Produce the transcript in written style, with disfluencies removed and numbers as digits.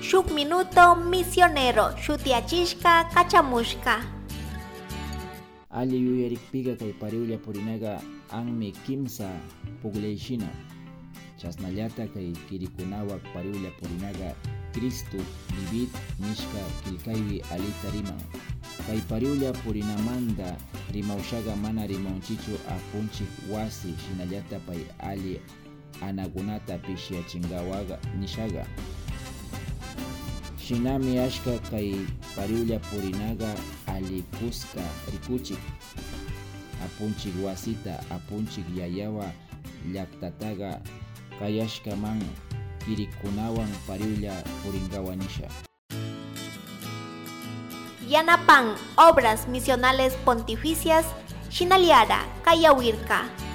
shuk minuto misionero shutiachishka kachamushka. Ali yuyarikpiqa kay pariwlla purinaqa anmi kimsa pugllayshina. Chasnallata kay kirikunawaq pariwlla purinaqa Cristo vivit nishka kilkaywi alita riman. Kay pariwlla purinamanta rimawshaqa mana rimanchichu apunchik wasi shinallata pay ali anakunata pishiachingawaqa nishaqa. Shinami ashka kay pariwlla purinaqa alikuska rikuchik apunchik wasita apunchik yayawa llaktataqa kayashkaman kirikunawan pariwlla puringawanisha. Yanapan Obras Misionales Pontificias Shinaliara Kayawirka.